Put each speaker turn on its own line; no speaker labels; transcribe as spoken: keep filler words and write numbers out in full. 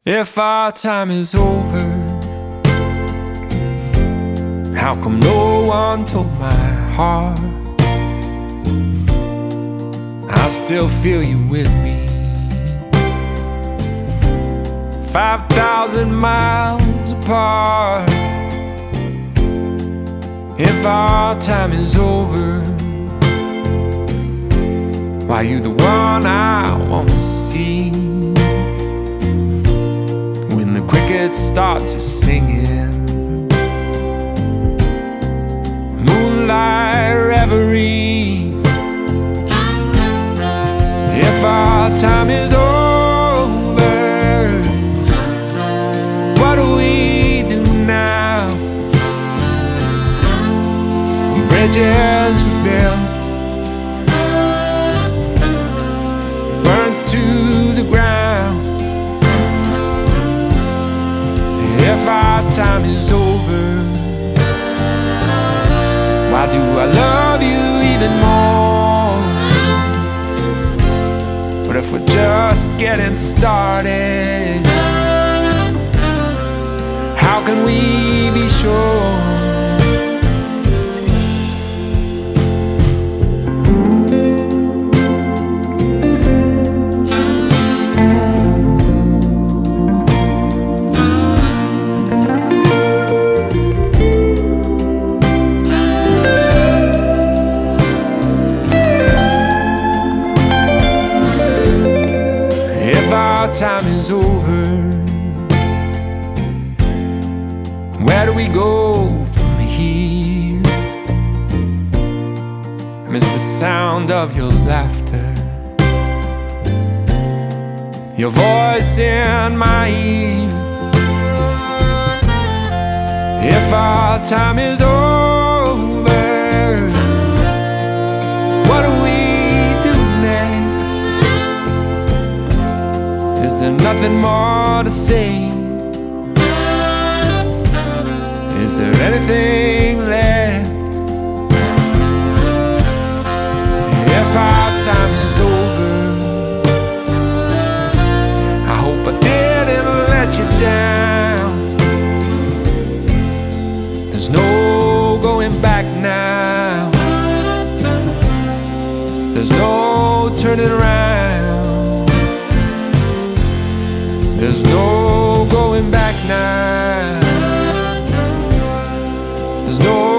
If our time is over, how come no one told my heart I still feel you with me? Five thousand miles apart. If our time is over, why you the one I wanna see? When the crickets start to singing, moonlight reveries. If our time is over, what do we do now? Bridges we built burnt to the ground. If our time is over, why do I love you even more? But if we're just getting started, how can we be sure? Time is over, where do we go from here? I miss the sound of your laughter, your voice in my ear. If our time is over, what do we do next? Is there nothing more to say? Is there anything left? If our time is over, I hope I didn't let you down. There's no going back now. There's no turning around. There's no going back now. There's no